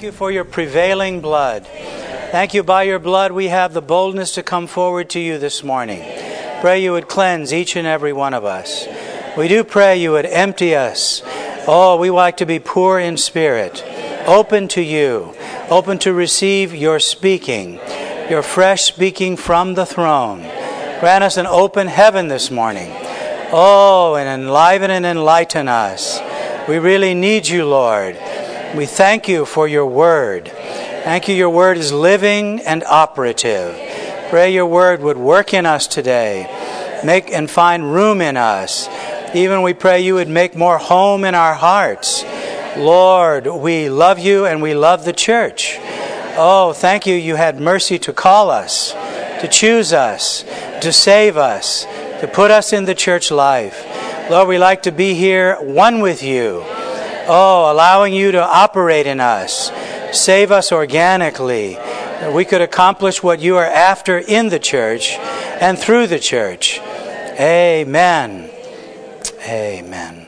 Thank you for your prevailing blood. Thank you, by your blood we have the boldness to come forward to you this morning. Pray you would cleanse each and every one of us. We do pray you would empty us. Oh, we like to be poor in spirit, open to you, open to receive your speaking, your fresh speaking from the throne. Grant us an open heaven this morning. Oh, and enliven and enlighten us. We really need you, Lord. We thank you for your word. Thank you, your word is living and operative. Pray your word would work in us today. Make and find room in us. Even we pray you would make more home in our hearts. Lord, we love you and we love the church. Oh, thank you, you had mercy to call us, to choose us, to save us, to put us in the church life. Lord, we like to be here one with you. Oh, allowing you to operate in us. Save us organically, that we could accomplish what you are after in the church and through the church. Amen. Amen.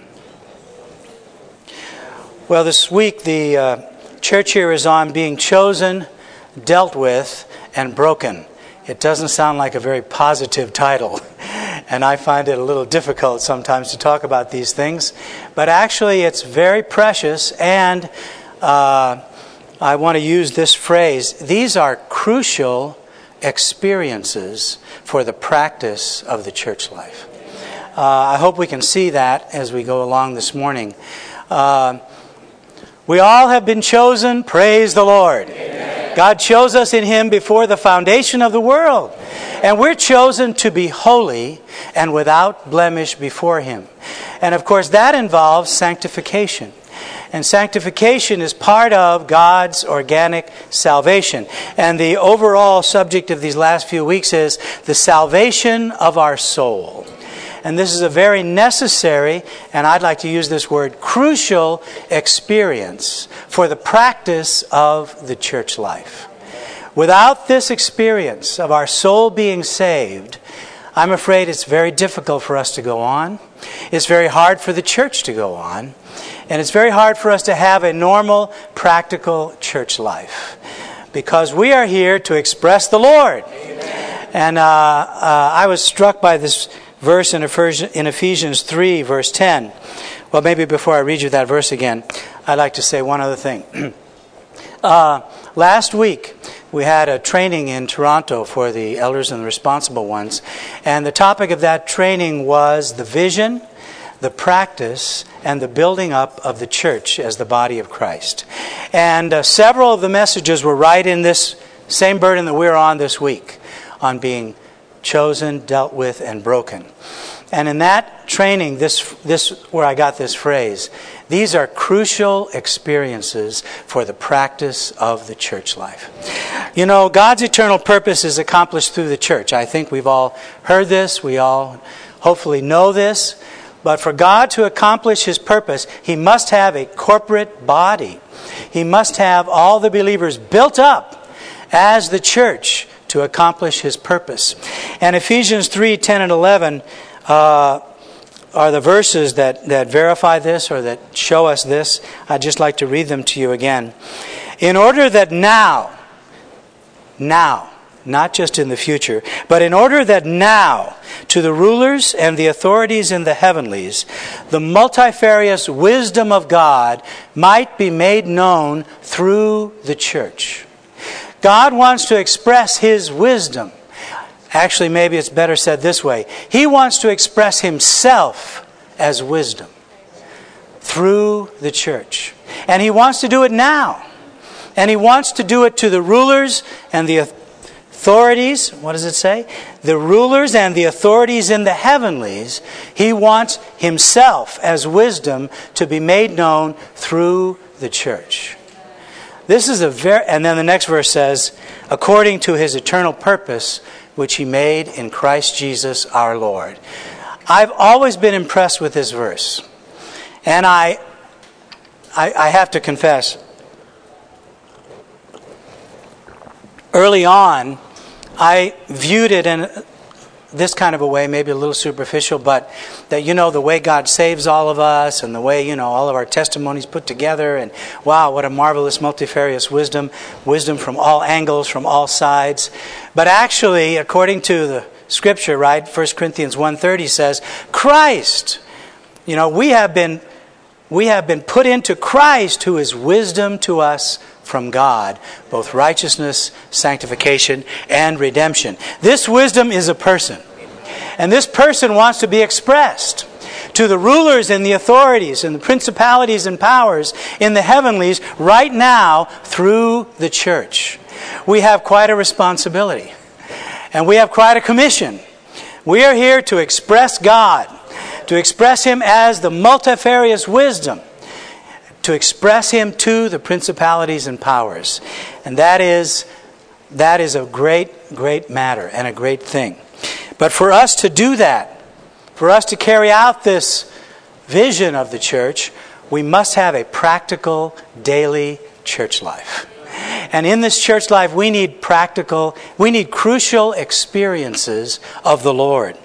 Well, this week the church here is on being chosen, dealt with, and broken. It doesn't sound like a very positive title, and I find it a little difficult sometimes to talk about these things. But actually it's very precious, and I want to use this phrase. These are crucial experiences for the practice of the church life. I hope we can see that as we go along this morning. We all have been chosen. Praise the Lord. Amen. God chose us in Him before the foundation of the world. And we're chosen to be holy and without blemish before Him. And of course that involves sanctification. And sanctification is part of God's organic salvation. And the overall subject of these last few weeks is the salvation of our soul. And this is a very necessary, and I'd like to use this word, crucial experience for the practice of the church life. Without this experience of our soul being saved, I'm afraid it's very difficult for us to go on. It's very hard for the church to go on. And it's very hard for us to have a normal, practical church life. Because we are here to express the Lord. Amen. And I was struck by this verse in Ephesians 3, verse 10. Well, maybe before I read you that verse again, I'd like to say one other thing. Last week, we had a training in Toronto for the elders and the responsible ones. And the topic of that training was the vision, the practice, and the building up of the church as the body of Christ. And several of the messages were right in this same burden that we're on this week, on being chosen, dealt with, and broken. And in that training, this where I got this phrase, these are crucial experiences for the practice of the church life. You know, God's eternal purpose is accomplished through the church. I think we've all heard this. We all hopefully know this. But for God to accomplish His purpose, He must have a corporate body. He must have all the believers built up as the church to accomplish His purpose. And Ephesians 3, 10 and 11 are the verses that verify this or that show us this. I'd just like to read them to you again. In order that now, not just in the future, but in order that now, to the rulers and the authorities in the heavenlies, the multifarious wisdom of God might be made known through the church. God wants to express His wisdom. Actually, maybe it's better said this way. He wants to express Himself as wisdom through the church. And He wants to do it now. And He wants to do it to the rulers and the authorities. What does it say? The rulers and the authorities in the heavenlies. He wants Himself as wisdom to be made known through the church. This is and then the next verse says, according to His eternal purpose, which He made in Christ Jesus our Lord. I've always been impressed with this verse. And I have to confess, early on, I viewed it in this kind of a way, maybe a little superficial, but that, the way God saves all of us and the way, all of our testimonies put together, and wow, what a marvelous multifarious wisdom from all angles, from all sides. But actually, according to the Scripture, right, 1 Corinthians 1:30 says, Christ, we have been put into Christ, who is wisdom to us from God, both righteousness, sanctification, and redemption. This wisdom is a person. And this person wants to be expressed to the rulers and the authorities and the principalities and powers in the heavenlies right now through the church. We have quite a responsibility. And we have quite a commission. We are here to express God, to express Him as the multifarious wisdom, to express Him to the principalities and powers. And that is a great, great matter and a great thing. But for us to do that, for us to carry out this vision of the church, we must have a practical, daily church life. And in this church life, we need crucial experiences of the Lord.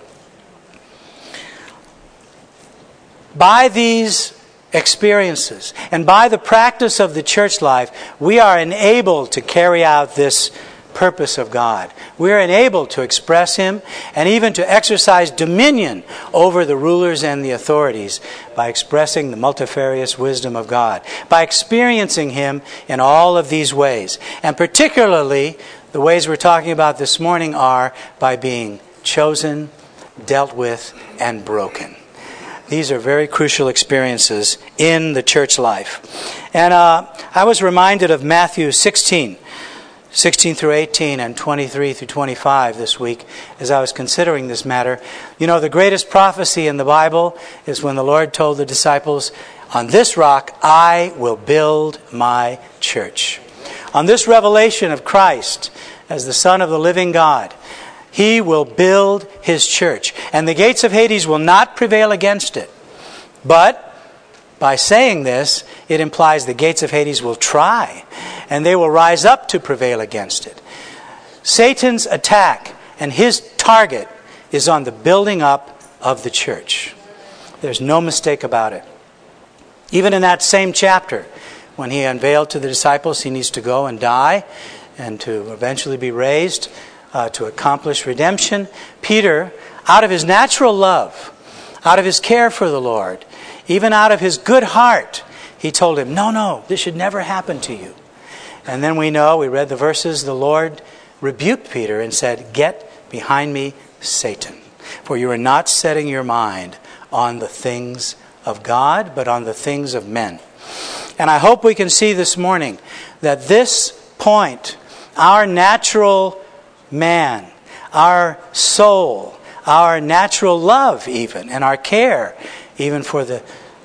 By these experiences and by the practice of the church life, we are enabled to carry out this purpose of God. We are enabled to express Him and even to exercise dominion over the rulers and the authorities by expressing the multifarious wisdom of God, by experiencing Him in all of these ways. And particularly, the ways we're talking about this morning are by being chosen, dealt with, and broken. These are very crucial experiences in the church life. And I was reminded of Matthew 16 through 18 and 23 through 25 this week as I was considering this matter. The greatest prophecy in the Bible is when the Lord told the disciples, "On this rock I will build my church." On this revelation of Christ as the Son of the living God, He will build His church. And the gates of Hades will not prevail against it. But by saying this, it implies the gates of Hades will try. And they will rise up to prevail against it. Satan's attack and his target is on the building up of the church. There's no mistake about it. Even in that same chapter, when He unveiled to the disciples He needs to go and die and to eventually be raised, to accomplish redemption, Peter, out of his natural love, out of his care for the Lord, even out of his good heart, he told him, no, this should never happen to you. And then we read the verses, the Lord rebuked Peter and said, "Get behind me, Satan, for you are not setting your mind on the things of God, but on the things of men." And I hope we can see this morning that this point, our natural man, our soul, our natural love even, and our care even for the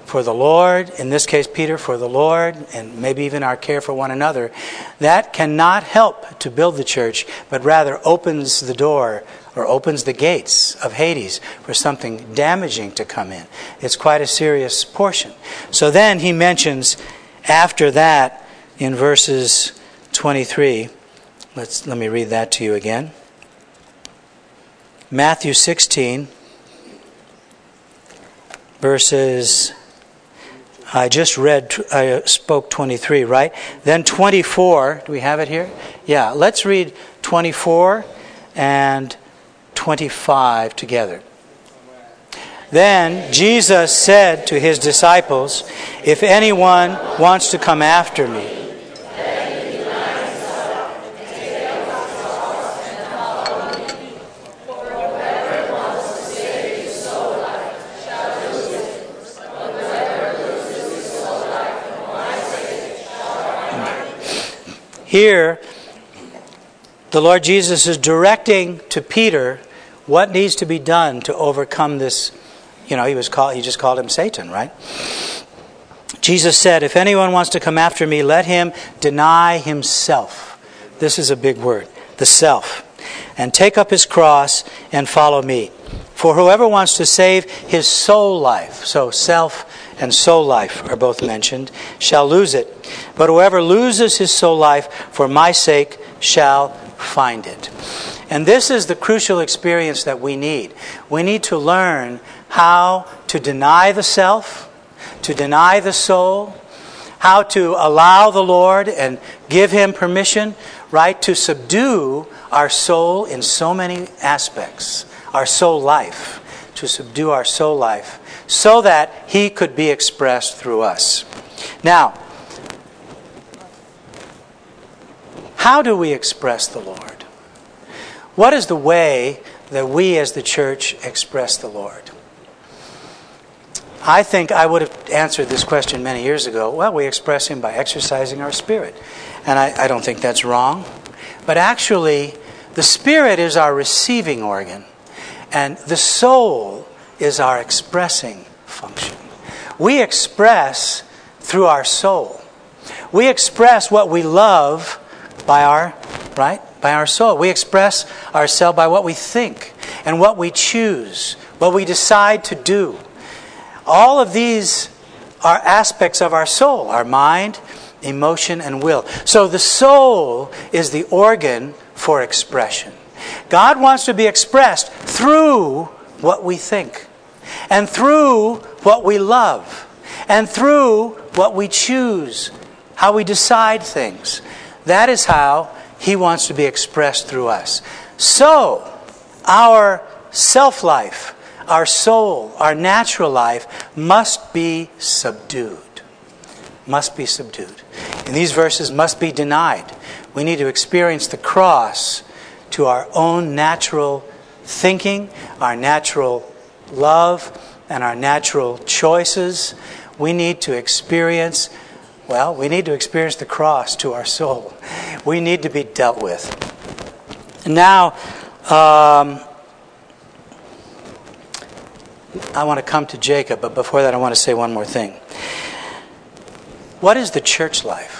Lord, in this case Peter, for the Lord, and maybe even our care for one another, that cannot help to build the church, but rather opens the door or opens the gates of Hades for something damaging to come in. It's quite a serious portion. So then he mentions after that in verses 23, let me read that to you again. Matthew 16, verses, I spoke 23, right? Then 24, do we have it here? Yeah, let's read 24 and 25 together. Then Jesus said to His disciples, "If anyone wants to come after me, here, the Lord Jesus is directing to Peter what needs to be done to overcome this. He just called him Satan, right? Jesus said, "If anyone wants to come after me, let him deny himself." This is a big word, the self. "And take up his cross and follow me. For whoever wants to save his soul life," so self and soul life are both mentioned, "shall lose it. But whoever loses his soul life for my sake shall find it. And this is the crucial experience that we need. We need to learn how to deny the self, to deny the soul, how to allow the Lord and give Him permission, right, to subdue our soul in so many aspects, our soul life, to subdue our soul life, so that He could be expressed through us. Now, how do we express the Lord? What is the way that we as the church express the Lord? I think I would have answered this question many years ago. Well, we express Him by exercising our spirit. And I don't think that's wrong. But actually, the spirit is our receiving organ. And the soul is our expressing function. We express through our soul. We express what we love by our soul. We express ourselves by what we think and what we choose, what we decide to do. All of these are aspects of our soul, our mind, emotion, and will. So the soul is the organ for expression. God wants to be expressed through what we think, and through what we love, and through what we choose, how we decide things. That is how He wants to be expressed through us. So, our self-life, our soul, our natural life must be subdued. Must be subdued. And these verses must be denied. We need to experience the cross to our own natural thinking, our natural love, and our natural choices. We need to experience the cross to our soul. We need to be dealt with. And now, I want to come to Jacob, but before that I want to say one more thing. What is the church life?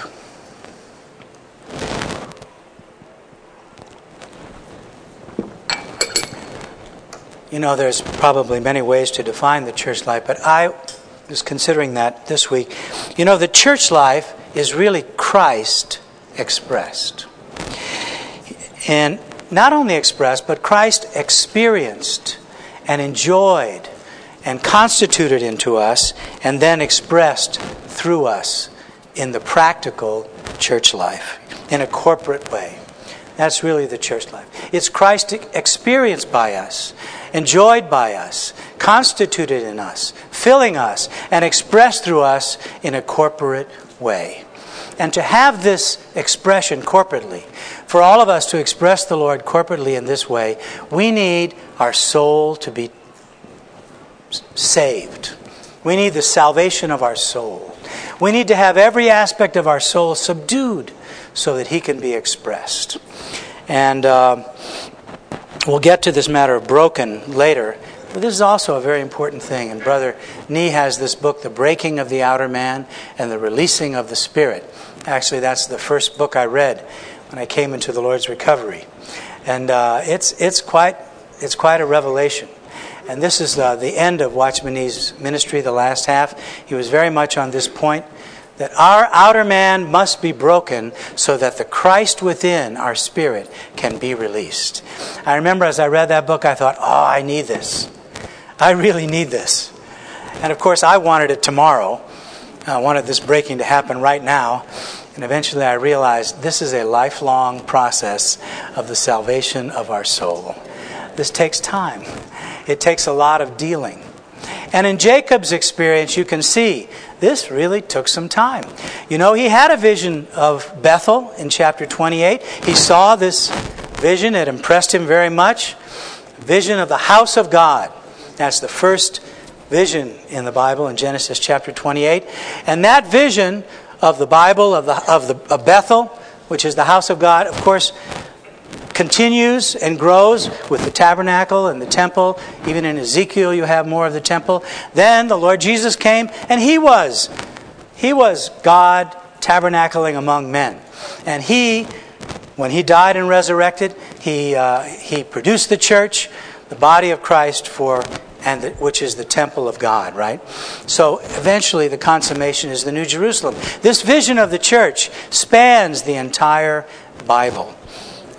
You know, there's probably many ways to define the church life, but I was considering that this week. You know, the church life is really Christ expressed. And not only expressed, but Christ experienced and enjoyed and constituted into us and then expressed through us in the practical church life, in a corporate way. That's really the church life. It's Christ experienced by us, enjoyed by us, constituted in us, filling us, and expressed through us in a corporate way. And to have this expression corporately, for all of us to express the Lord corporately in this way, we need our soul to be saved. We need the salvation of our soul. We need to have every aspect of our soul subdued so that He can be expressed. And we'll get to this matter of broken later. But this is also a very important thing. And Brother Nee has this book, The Breaking of the Outer Man and the Releasing of the Spirit. Actually, that's the first book I read when I came into the Lord's recovery. And it's quite a revelation. And this is the end of Watchman Nee's ministry, the last half. He was very much on this point, that our outer man must be broken so that the Christ within our spirit can be released. I remember as I read that book, I thought, I need this. I really need this. And of course, I wanted it tomorrow. I wanted this breaking to happen right now. And eventually I realized this is a lifelong process of the salvation of our soul. This takes time. It takes a lot of dealing. And in Jacob's experience, you can see this really took some time. You know, he had a vision of Bethel in chapter 28. He saw this vision. It impressed him very much. Vision of the house of God. That's the first vision in the Bible in Genesis chapter 28. And that vision of the Bible, of Bethel, which is the house of God, of course, continues and grows with the tabernacle and the temple. Even in Ezekiel you have more of the temple. Then the Lord Jesus came, and He was God tabernacling among men. And when He died and resurrected, He produced the church, the body of Christ, which is the temple of God, right? So eventually the consummation is the New Jerusalem. This vision of the church spans the entire Bible.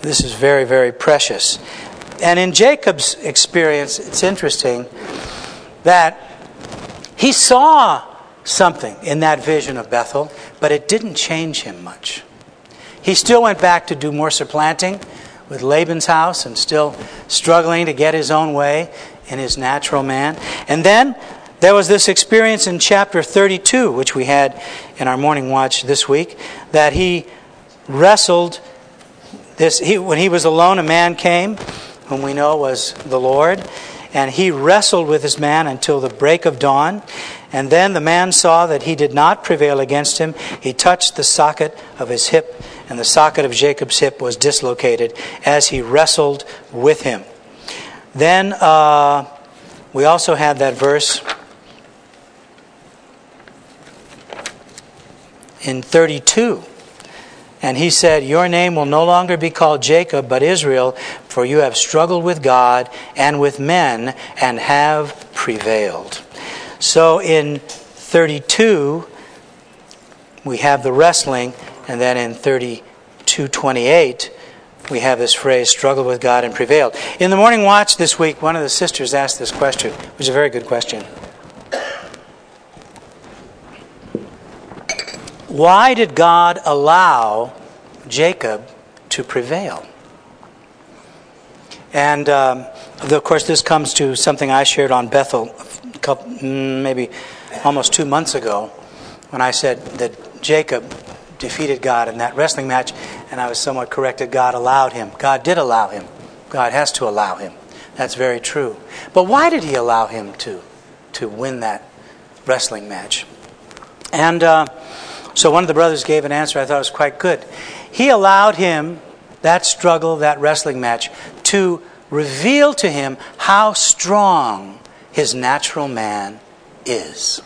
This is very, very precious. And in Jacob's experience, it's interesting that he saw something in that vision of Bethel, but it didn't change him much. He still went back to do more supplanting with Laban's house and still struggling to get his own way in his natural man. And then there was this experience in chapter 32, which we had in our morning watch this week, that he wrestled when he was alone, a man came, whom we know was the Lord, and he wrestled with this man until the break of dawn. And then the man saw that he did not prevail against him. He touched the socket of his hip, and the socket of Jacob's hip was dislocated as he wrestled with him. Then we also had that verse in 32. And he said, "Your name will no longer be called Jacob, but Israel, for you have struggled with God and with men and have prevailed." So in 32, we have the wrestling, and then in 32:28, we have this phrase, struggled with God and prevailed. In the morning watch this week, one of the sisters asked this question, which is a very good question. Why did God allow Jacob to prevail? And of course, this comes to something I shared on Bethel maybe almost 2 months ago, when I said that Jacob defeated God in that wrestling match, and I was somewhat corrected. God allowed him. God did allow him. God has to allow him. That's very true. But why did he allow him to win that wrestling match? And so one of the brothers gave an answer I thought was quite good. He allowed him, that struggle, that wrestling match, to reveal to him how strong his natural man is.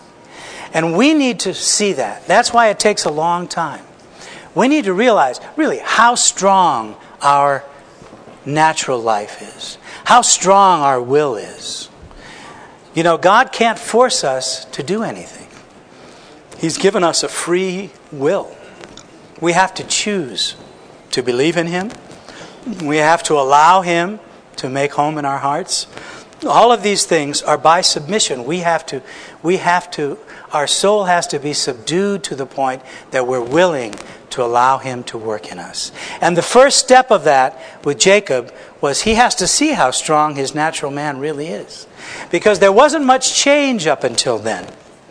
And we need to see that. That's why it takes a long time. We need to realize, really, how strong our natural life is. How strong our will is. You know, God can't force us to do anything. He's given us a free will. We have to choose to believe in Him. We have to allow Him to make home in our hearts. All of these things are by submission. We have to, our soul has to be subdued to the point that we're willing to allow Him to work in us. And the first step of that with Jacob was he has to see how strong his natural man really is. Because there wasn't much change up until then.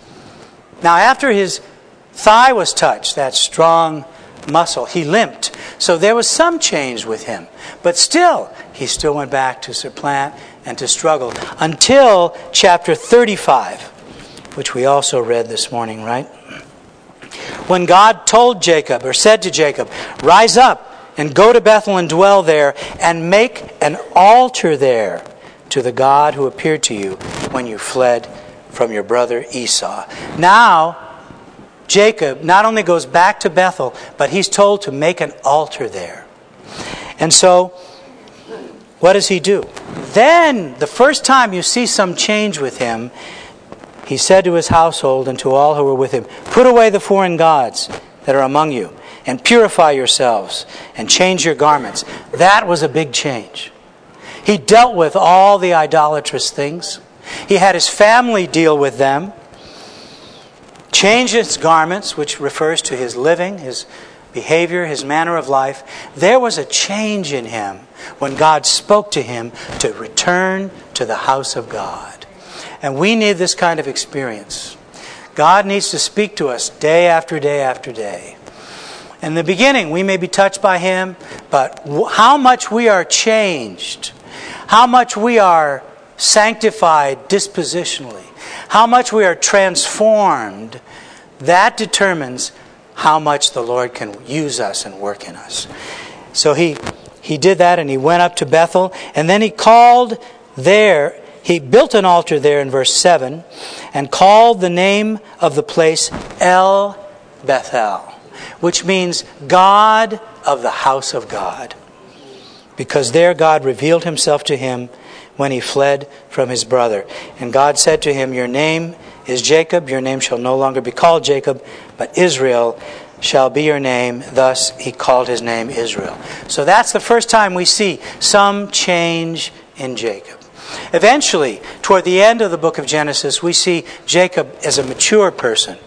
Now, after his thigh was touched, that strong muscle, he limped. So there was some change with him. But still, he still went back to supplant and to struggle until chapter 35, which we also read this morning, right? When God told Jacob, or said to Jacob, "Rise up and go to Bethel and dwell there and make an altar there to the God who appeared to you when you fled from your brother Esau." Now, Jacob not only goes back to Bethel, but he's told to make an altar there. And so, what does he do? Then, the first time you see some change with him, he said to his household and to all who were with him, "Put away the foreign gods that are among you, and purify yourselves, and change your garments." That was a big change. He dealt with all the idolatrous things. He had his family deal with them. Changed his garments, which refers to his living, his behavior, his manner of life. There was a change in him when God spoke to him to return to the house of God. And we need this kind of experience. God needs to speak to us day after day after day. In the beginning, we may be touched by Him, but how much we are changed, how much we are sanctified dispositionally, how much we are transformed, that determines how much the Lord can use us and work in us. So he did that, and he went up to Bethel, and then he called there, he built an altar there in verse 7, and called the name of the place El Bethel, which means God of the house of God. Because there God revealed Himself to him when he fled from his brother. And God said to him, "Your name is Jacob, your name shall no longer be called Jacob, but Israel, shall be your name. Thus he called his name Israel. So that's the first time we see some change in Jacob. Eventually, toward the end of the book of Genesis, we see Jacob as a mature person.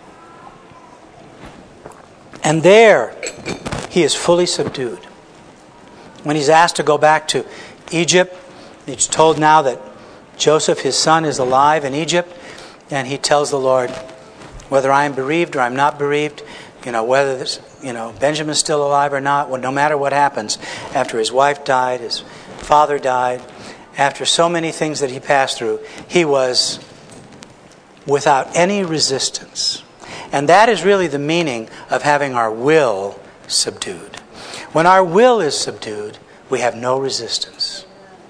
And there, he is fully subdued. When he's asked to go back to Egypt, he's told now that Joseph, his son, is alive in Egypt. And he tells the Lord, whether I am bereaved or I'm not bereaved, whether this, Benjamin's still alive or not, no matter what happens, after his wife died, his father died, after so many things that he passed through, he was without any resistance. And that is really the meaning of having our will subdued. When our will is subdued, we have no resistance.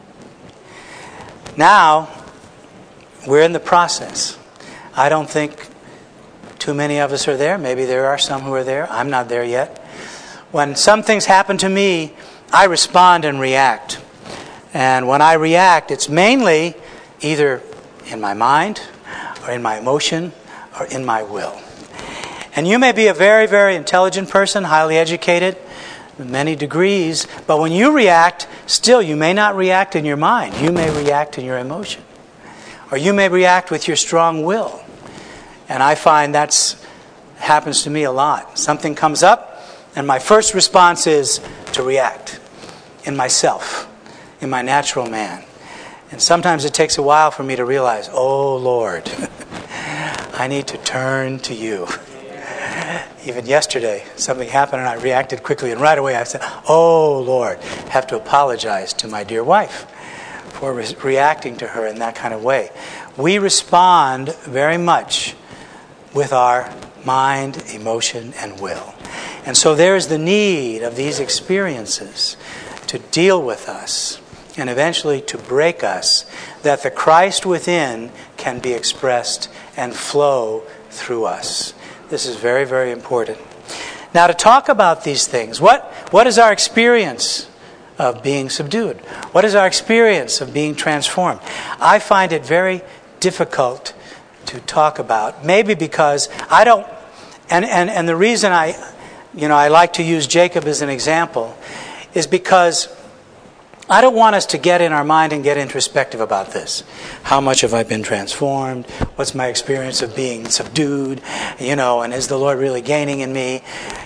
Now, we're in the process. I don't think too many of us are there. Maybe there are some who are there. I'm not there yet. When some things happen to me, I respond and react. And when I react, it's mainly either in my mind or in my emotion or in my will. And you may be a very, very intelligent person, highly educated, with many degrees, but when you react, still you may not react in your mind. You may react in your emotion. Or you may react with your strong will. And I find that happens to me a lot. Something comes up, and my first response is to react in myself, in my natural man. And sometimes it takes a while for me to realize, oh Lord, I need to turn to you. Even yesterday, something happened and I reacted quickly, and right away I said, oh Lord, I have to apologize to my dear wife for reacting to her in that kind of way. We respond very much with our mind, emotion, and will. And so there is the need of these experiences to deal with us and eventually to break us, that the Christ within can be expressed and flow through us. This is very, very important. Now, to talk about these things, what is our experience of being subdued? What is our experience of being transformed? I find it very difficult to talk about, maybe because I don't, and the reason I like to use Jacob as an example is because I don't want us to get in our mind and get introspective about this. How much have I been transformed? What's my experience of being subdued? And is the Lord really gaining in me?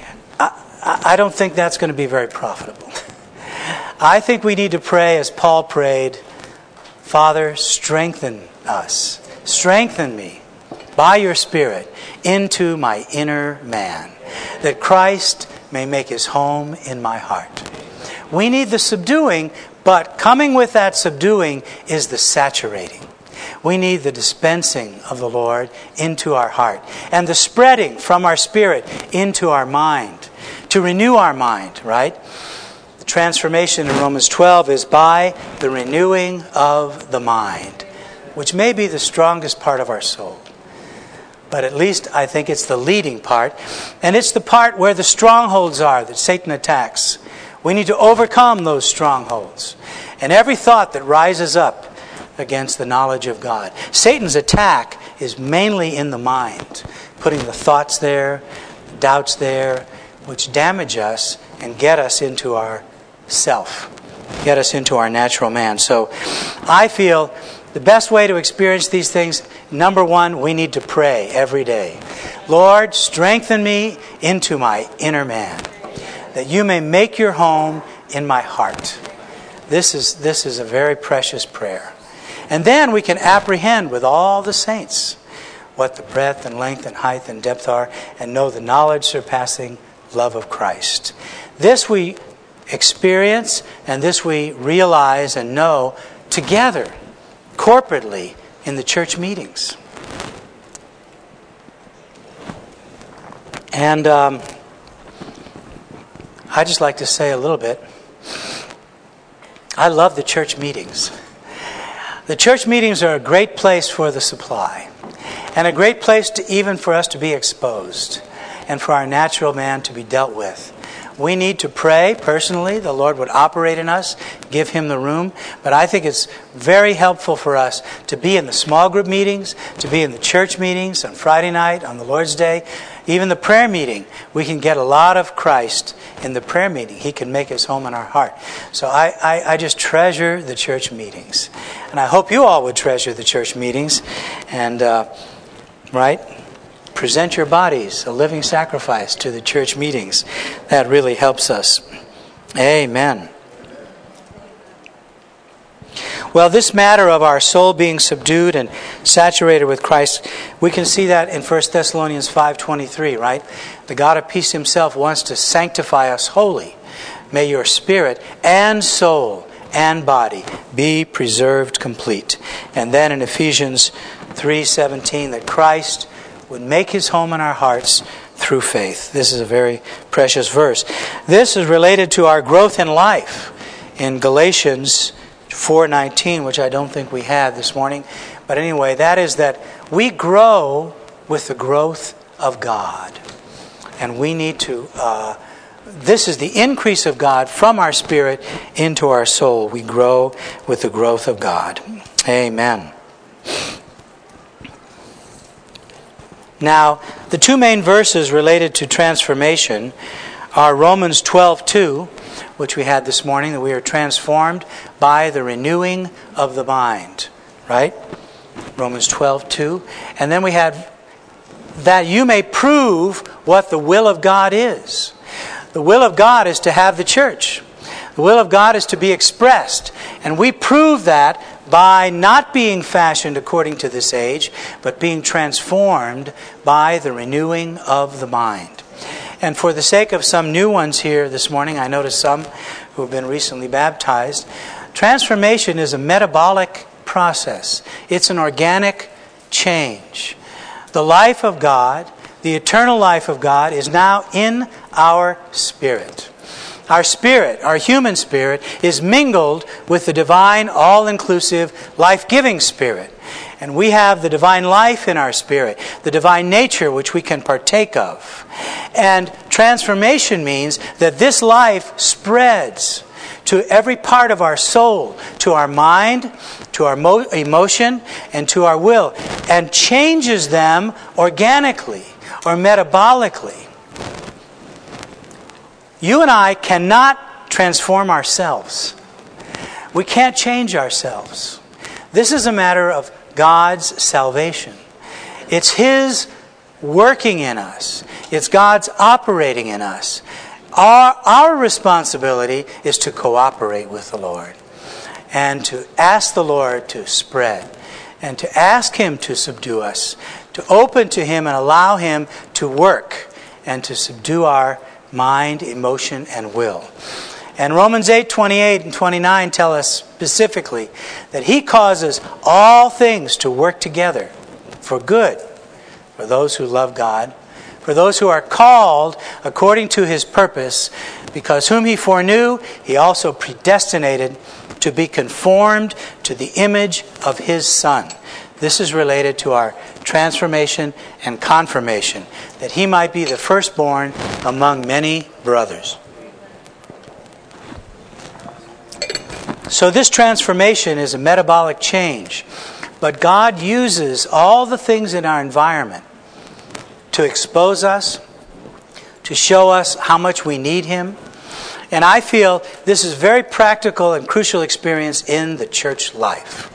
I don't think that's going to be very profitable. I think we need to pray as Paul prayed, Father, strengthen us. Strengthen me by your Spirit into my inner man, that Christ may make his home in my heart. We need the subduing, but coming with that subduing is the saturating. We need the dispensing of the Lord into our heart and the spreading from our spirit into our mind to renew our mind, right? The transformation in Romans 12 is by the renewing of the mind, which may be the strongest part of our soul. But at least I think it's the leading part, and it's the part where the strongholds are that Satan attacks. We need to overcome those strongholds and every thought that rises up against the knowledge of God. Satan's attack is mainly in the mind, putting the thoughts there, doubts there, which damage us and get us into our self, get us into our natural man. So I feel the best way to experience these things, number one, we need to pray every day. Lord, strengthen me into my inner man, that you may make your home in my heart. This is a very precious prayer. And then we can apprehend with all the saints what the breadth and length and height and depth are, and know the knowledge surpassing love of Christ. This we experience, and this we realize and know together, corporately, in the church meetings. And I just like to say a little bit. I love the church meetings. The church meetings are a great place for the supply, and a great place even for us to be exposed, and for our natural man to be dealt with. We need to pray personally. The Lord would operate in us, give Him the room. But I think it's very helpful for us to be in the small group meetings, to be in the church meetings on Friday night, on the Lord's Day. Even the prayer meeting, we can get a lot of Christ in the prayer meeting. He can make His home in our heart. So I just treasure the church meetings. And I hope you all would treasure the church meetings. And, right? Present your bodies a living sacrifice to the church meetings. That really helps us. Amen. Well, this matter of our soul being subdued and saturated with Christ, we can see that in 1 Thessalonians 5:23, right? The God of peace Himself wants to sanctify us wholly. May your spirit and soul and body be preserved complete. And then in Ephesians 3:17, that Christ would make His home in our hearts through faith. This is a very precious verse. This is related to our growth in life in Galatians 4:19, which I don't think we had this morning. But anyway, that is that we grow with the growth of God. And we need to, this is the increase of God from our spirit into our soul. We grow with the growth of God. Amen. Now, the two main verses related to transformation are Romans 12:2, which we had this morning, that we are transformed by the renewing of the mind, right? Romans 12:2. And then we had that you may prove what the will of God is. The will of God is to have the church. The will of God is to be expressed. And we prove that by not being fashioned according to this age, but being transformed by the renewing of the mind. And for the sake of some new ones here this morning, I noticed some who have been recently baptized, transformation is a metabolic process. It's an organic change. The life of God, the eternal life of God, is now in our spirit. Our spirit, our human spirit, is mingled with the divine, all-inclusive, life-giving spirit. And we have the divine life in our spirit, the divine nature which we can partake of. And transformation means that this life spreads to every part of our soul, to our mind, to our emotion, and to our will, and changes them organically or metabolically. You and I cannot transform ourselves. We can't change ourselves. This is a matter of God's salvation. It's His working in us. It's God's operating in us. Our responsibility is to cooperate with the Lord and to ask the Lord to spread and to ask Him to subdue us, to open to Him and allow Him to work and to subdue our mind, emotion, and will. And Romans 8:28 and 29 tell us specifically that He causes all things to work together for good for those who love God, for those who are called according to His purpose, because whom He foreknew, He also predestinated to be conformed to the image of His Son. This is related to our transformation and confirmation, that He might be the firstborn among many brothers. So this transformation is a metabolic change. But God uses all the things in our environment to expose us, to show us how much we need Him. And I feel this is very practical and crucial experience in the church life.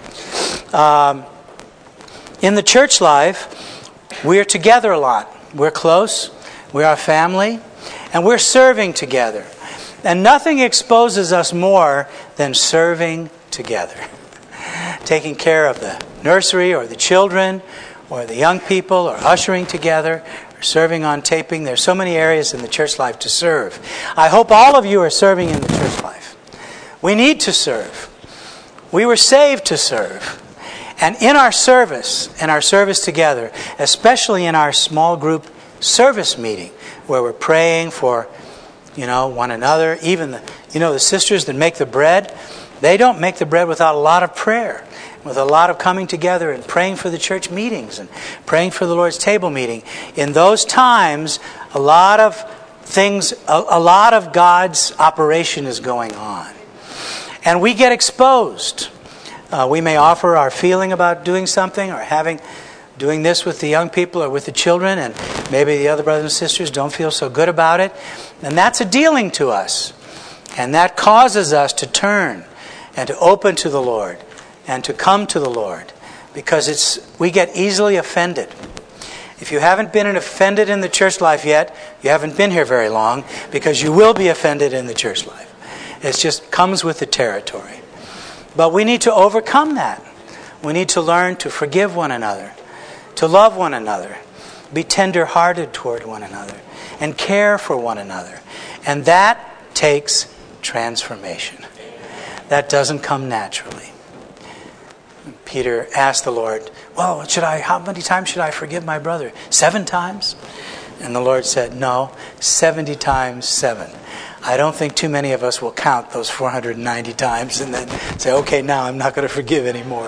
In the church life, we're together a lot. We're close. We're a family. And we're serving together. And nothing exposes us more than serving together. Taking care of the nursery or the children or the young people, or ushering together, or serving on taping. There's so many areas in the church life to serve. I hope all of you are serving in the church life. We need to serve. We were saved to serve. And in our service, together, especially in our small group service meeting, where we're praying for, one another, even the sisters that make the bread, they don't make the bread without a lot of prayer, with a lot of coming together and praying for the church meetings and praying for the Lord's table meeting. In those times, a lot of a lot of God's operation is going on. And we get exposed. We may offer our feeling about doing something or doing this with the young people or with the children, and maybe the other brothers and sisters don't feel so good about it. And that's a dealing to us. And that causes us to turn and to open to the Lord and to come to the Lord, because we get easily offended. If you haven't been offended in the church life yet, you haven't been here very long, because you will be offended in the church life. It just comes with the territory. But we need to overcome that. We need to learn to forgive one another, to love one another, be tender-hearted toward one another, and care for one another. And that takes transformation. That doesn't come naturally. Peter asked the Lord, well, how many times should I forgive my brother? 7 times? And the Lord said, no, 70 times 7. I don't think too many of us will count those 490 times and then say, okay, now I'm not going to forgive anymore.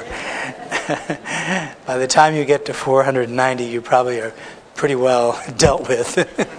By the time you get to 490, you probably are pretty well dealt with.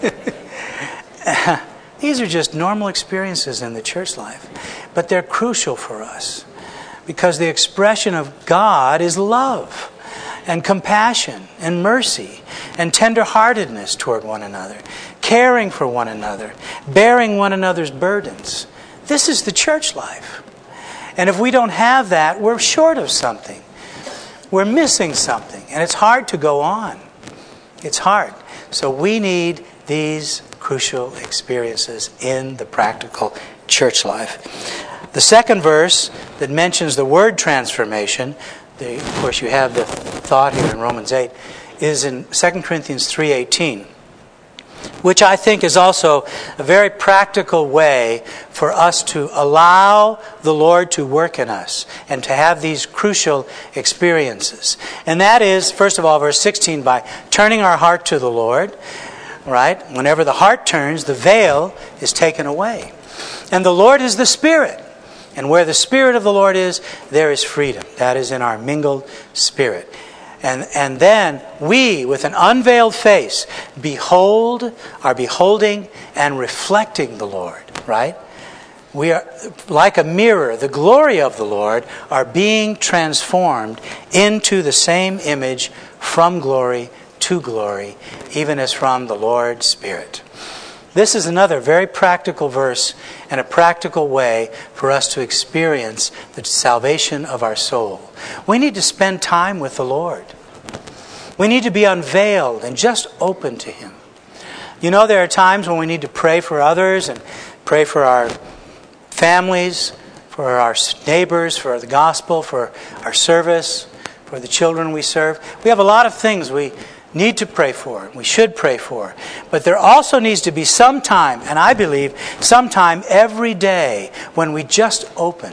These are just normal experiences in the church life, but they're crucial for us, because the expression of God is love and compassion and mercy and tenderheartedness toward one another, caring for one another, bearing one another's burdens. This is the church life. And if we don't have that, we're short of something. We're missing something. And it's hard to go on. It's hard. So we need these crucial experiences in the practical church life. The second verse that mentions the word transformation, of course you have the thought here in Romans 8, is in 2 Corinthians 3:18, which I think is also a very practical way for us to allow the Lord to work in us and to have these crucial experiences. And that is, first of all, verse 16, by turning our heart to the Lord, right? Whenever the heart turns, the veil is taken away. And the Lord is the Spirit. And where the Spirit of the Lord is, there is freedom. That is in our mingled spirit. And then we, with an unveiled face, are beholding and reflecting the Lord, right? We are like a mirror. The glory of the Lord are being transformed into the same image from glory to glory, even as from the Lord's Spirit. This is another very practical verse and a practical way for us to experience the salvation of our soul. We need to spend time with the Lord. We need to be unveiled and just open to Him. You know, there are times when we need to pray for others and pray for our families, for our neighbors, for the gospel, for our service, for the children we serve. We have a lot of things we need to pray for, we should pray for. But there also needs to be some time, and I believe sometime every day, when we just open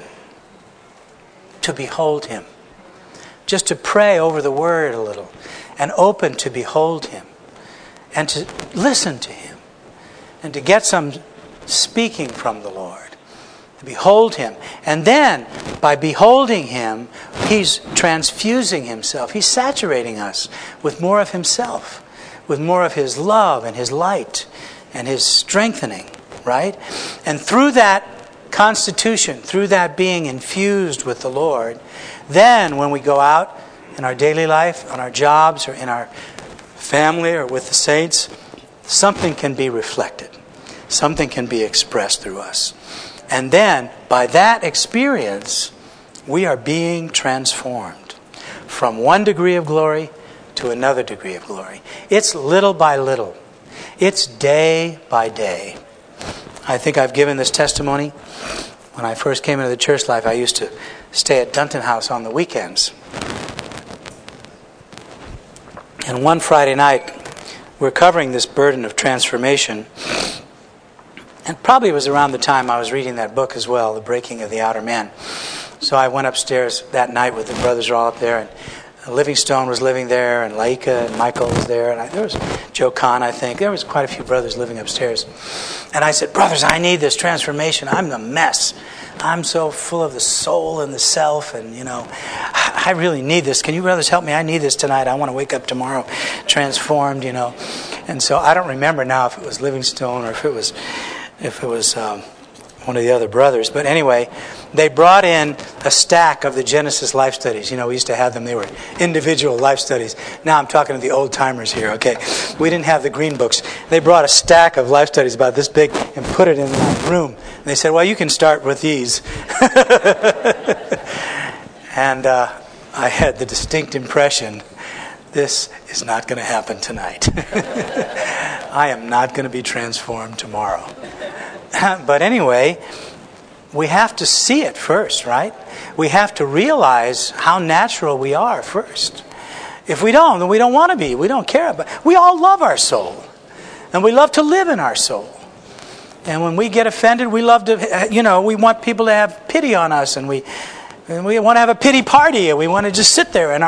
to behold Him. Just to pray over the Word a little, and open to behold Him, and to listen to Him, and to get some speaking from the Lord. To behold Him. And then, by beholding Him, He's transfusing Himself. He's saturating us with more of Himself, with more of His love and His light and His strengthening, right? And through that constitution, through that being infused with the Lord, then when we go out in our daily life, on our jobs, or in our family, or with the saints, something can be reflected. Something can be expressed through us. And then, by that experience, we are being transformed from one degree of glory to another degree of glory. It's little by little. It's day by day. I think I've given this testimony. When I first came into the church life, I used to stay at Dunton House on the weekends. And one Friday night, we're covering this burden of transformation. And probably it was around the time I was reading that book as well, The Breaking of the Outer Man. So I went upstairs that night with the brothers all up there, and Livingstone was living there, and Laika and Michael was there, and there was Joe Kahn, I think. There was quite a few brothers living upstairs. And I said, brothers, I need this transformation. I'm the mess. I'm so full of the soul and the self, and, I really need this. Can you brothers help me? I need this tonight. I want to wake up tomorrow transformed, And so I don't remember now if it was Livingstone or if it was one of the other brothers. But anyway, they brought in a stack of the Genesis life studies. We used to have them. They were individual life studies. Now I'm talking to the old timers here, okay? We didn't have the green books. They brought a stack of life studies about this big and put it in my room. And they said, well, you can start with these. And I had the distinct impression, this is not going to happen tonight. I am not going to be transformed tomorrow. But anyway, we have to see it first, right? We have to realize how natural we are first. If we don't, then we don't want to be. We don't care about it. We all love our soul. And we love to live in our soul. And when we get offended, we love to, we want people to have pity on us. And we want to have a pity party. And we want to just sit there and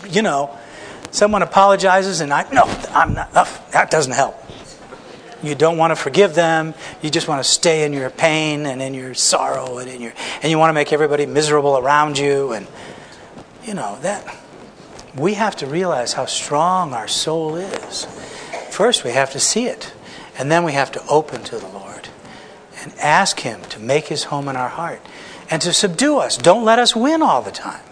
someone apologizes and I'm not, that doesn't help. You don't want to forgive them. You just want to stay in your pain and in your sorrow and you want to make everybody miserable around you. And that we have to realize how strong our soul is. First, we have to see it, and then we have to open to the Lord and ask Him to make His home in our heart and to subdue us. Don't let us win all the time.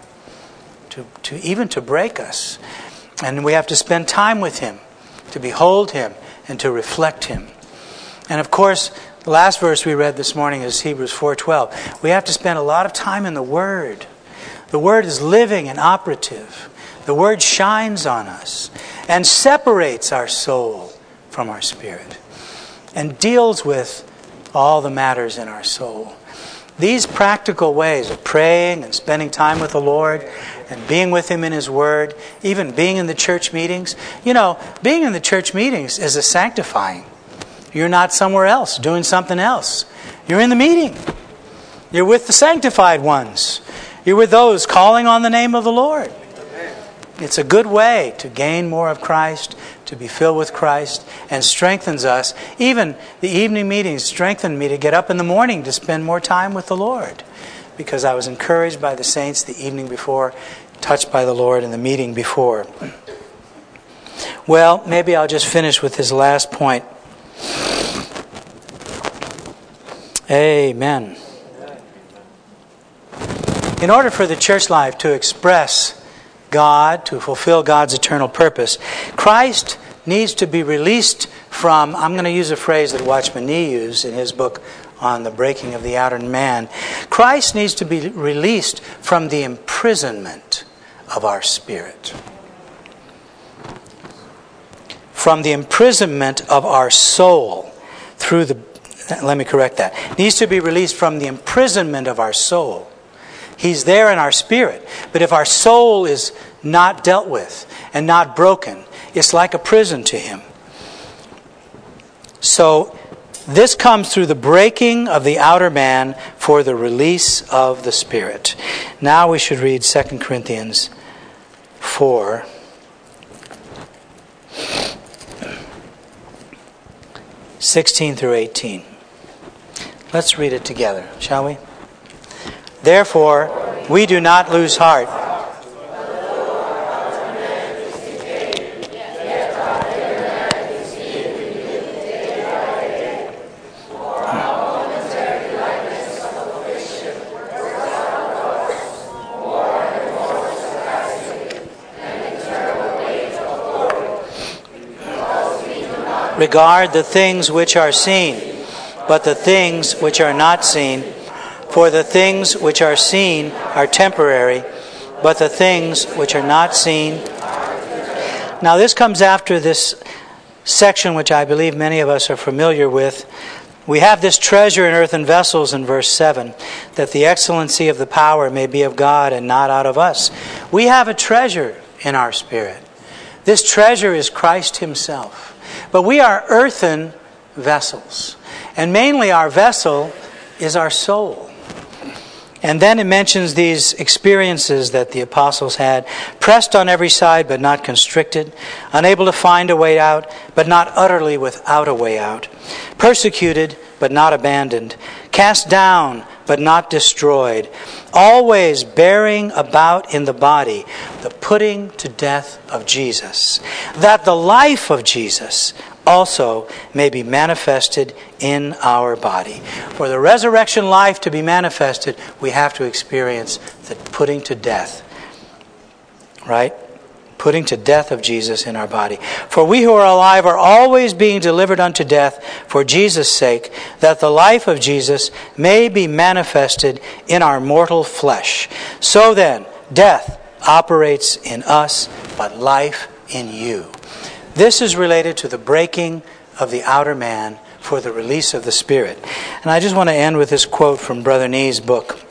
To break us, and we have to spend time with Him, to behold Him. And to reflect Him. And of course, the last verse we read this morning is Hebrews 4:12. We have to spend a lot of time in the Word. The Word is living and operative. The Word shines on us and separates our soul from our spirit and deals with all the matters in our soul. These practical ways of praying and spending time with the Lord and being with Him in His Word, even being in the church meetings. Being in the church meetings is a sanctifying. You're not somewhere else doing something else. You're in the meeting. You're with the sanctified ones. You're with those calling on the name of the Lord. It's a good way to gain more of Christ, to be filled with Christ, and strengthens us. Even the evening meetings strengthened me to get up in the morning to spend more time with the Lord, because I was encouraged by the saints the evening before, touched by the Lord in the meeting before. Well, maybe I'll just finish with his last point. Amen. In order for the church life to express God, to fulfill God's eternal purpose, Christ needs to be released from, I'm going to use a phrase that Watchman Nee used in his book on the breaking of the outer man. Christ needs to be released from the imprisonment of our spirit. From the imprisonment of our soul through the, let me correct that. Needs to be released from the imprisonment of our soul. He's there in our spirit. But if our soul is not dealt with and not broken, it's like a prison to Him. So this comes through the breaking of the outer man for the release of the spirit. Now we should read 2 Corinthians 4. 16 through 18. Let's read it together, shall we? Therefore, we do not lose heart. Regard the things which are seen, but the things which are not seen. For the things which are seen are temporary, but the things which are not seen. Now this comes after this section which I believe many of us are familiar with. We have this treasure in earthen vessels in verse 7, that the excellency of the power may be of God and not out of us. We have a treasure in our spirit. This treasure is Christ Himself. But we are earthen vessels. And mainly our vessel is our soul. And then it mentions these experiences that the apostles had. Pressed on every side, but not constricted. Unable to find a way out, but not utterly without a way out. Persecuted, but not abandoned. Cast down, but not destroyed. always bearing about in the body the putting to death of Jesus, that the life of Jesus also may be manifested in our body. For the resurrection life to be manifested, we have to experience the putting to death. Right? Putting to death of Jesus in our body. For we who are alive are always being delivered unto death for Jesus' sake, that the life of Jesus may be manifested in our mortal flesh. So then, death operates in us, but life in you. This is related to the breaking of the outer man for the release of the Spirit. And I just want to end with this quote from Brother Nee's book.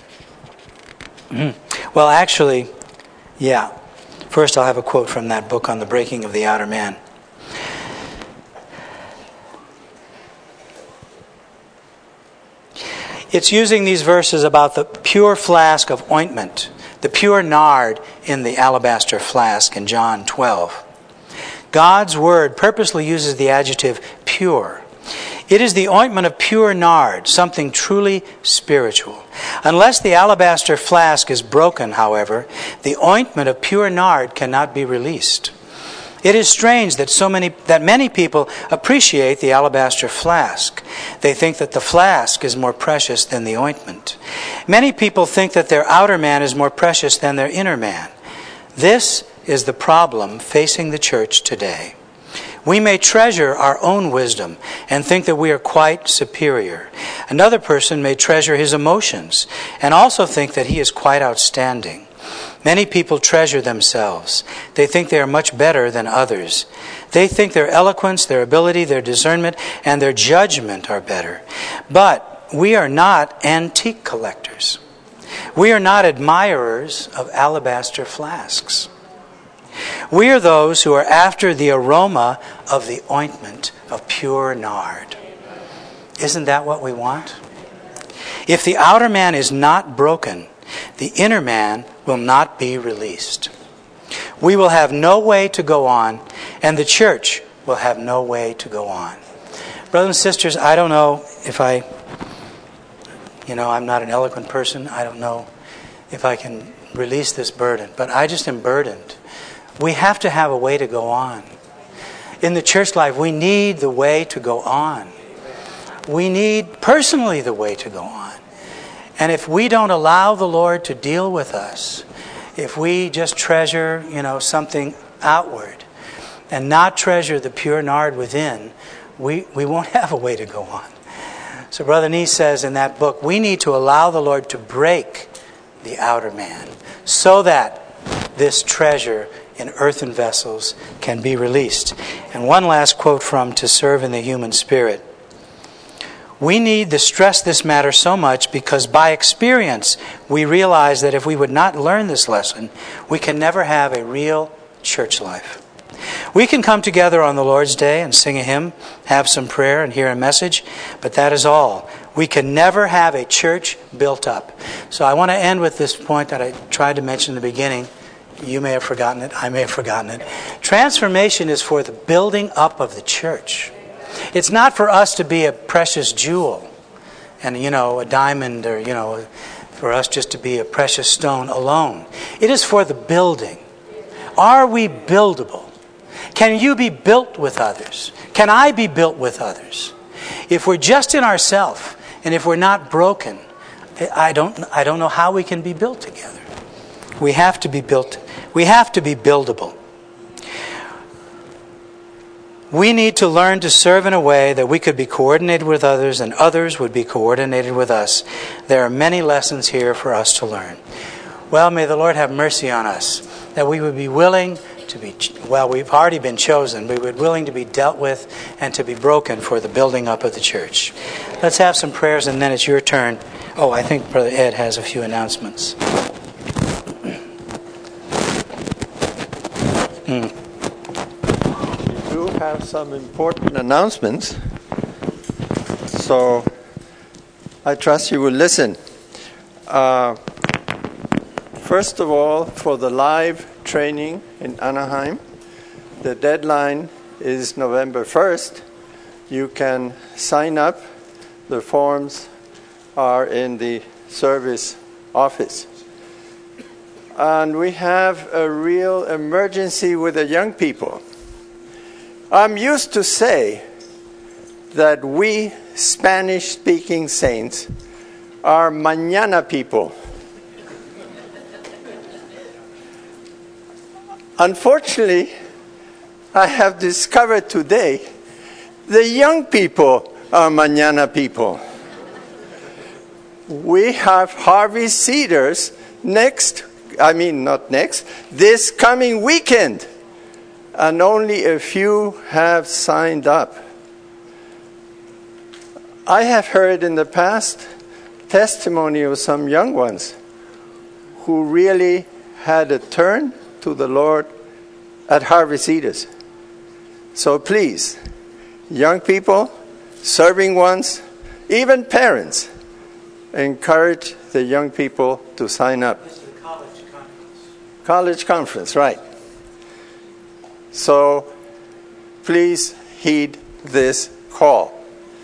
Well, actually, yeah. First, I'll have a quote from that book on the breaking of the outer man. It's using these verses about the pure flask of ointment, the pure nard in the alabaster flask in John 12. God's word purposely uses the adjective pure. It is the ointment of pure nard, something truly spiritual. Unless the alabaster flask is broken, however, the ointment of pure nard cannot be released. It is strange that many people appreciate the alabaster flask. They think that the flask is more precious than the ointment. Many people think that their outer man is more precious than their inner man. This is the problem facing the church today. We may treasure our own wisdom and think that we are quite superior. Another person may treasure his emotions and also think that he is quite outstanding. Many people treasure themselves. They think they are much better than others. They think their eloquence, their ability, their discernment, and their judgment are better. But we are not antique collectors. We are not admirers of alabaster flasks. We are those who are after the aroma of the ointment of pure nard. Isn't that what we want? If the outer man is not broken, the inner man will not be released. We will have no way to go on, and the church will have no way to go on. Brothers and sisters, I don't know if I'm not an eloquent person. I don't know if I can release this burden, but I just am burdened. We have to have a way to go on. In the church life, we need the way to go on. We need personally the way to go on. And if we don't allow the Lord to deal with us, if we just treasure, something outward and not treasure the pure nard within, we won't have a way to go on. So Brother Nee says in that book, we need to allow the Lord to break the outer man so that this treasure in earthen vessels can be released. And one last quote from To Serve in the Human Spirit. We need to stress this matter so much because by experience we realize that if we would not learn this lesson, we can never have a real church life. We can come together on the Lord's Day and sing a hymn, have some prayer and hear a message, but that is all. We can never have a church built up. So I want to end with this point that I tried to mention in the beginning. You may have forgotten it. I may have forgotten it. Transformation is for the building up of the church. It's not for us to be a precious jewel and, a diamond or, for us just to be a precious stone alone. It is for the building. Are we buildable? Can you be built with others? Can I be built with others? If we're just in ourselves and if we're not broken, I don't know how we can be built together. We have to be built. We have to be buildable. We need to learn to serve in a way that we could be coordinated with others and others would be coordinated with us. There are many lessons here for us to learn. Well, may the Lord have mercy on us, that we would be willing to be, we've already been chosen, we would be willing to be dealt with and to be broken for the building up of the church. Let's have some prayers and then it's your turn. Oh, I think Brother Ed has a few announcements. We do have some important announcements, so I trust you will listen. First of all, for the live training in Anaheim, the deadline is November 1st. You can sign up. The forms are in the service office. And we have a real emergency with the young people. I'm used to say that we Spanish-speaking saints are mañana people. Unfortunately, I have discovered today the young people are mañana people. We have Harvest Cedars this coming weekend, and only a few have signed up. I have heard in the past testimony of some young ones who really had a turn to the Lord at Harvest Cedars. So please, young people, serving ones, even parents, encourage the young people to sign up. This is the college conference. College conference, right. So please heed this call.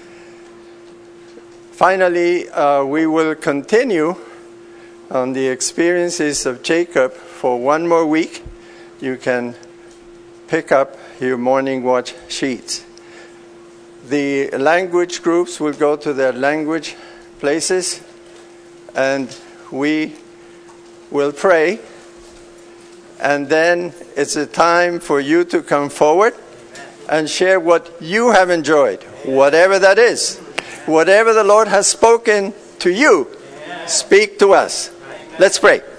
Finally, we will continue on the experiences of Jacob for one more week. You can pick up your morning watch sheets. The language groups will go to their language places, and we will pray. And then it's a time for you to come forward and share what you have enjoyed, whatever that is. Whatever the Lord has spoken to you, speak to us. Let's pray.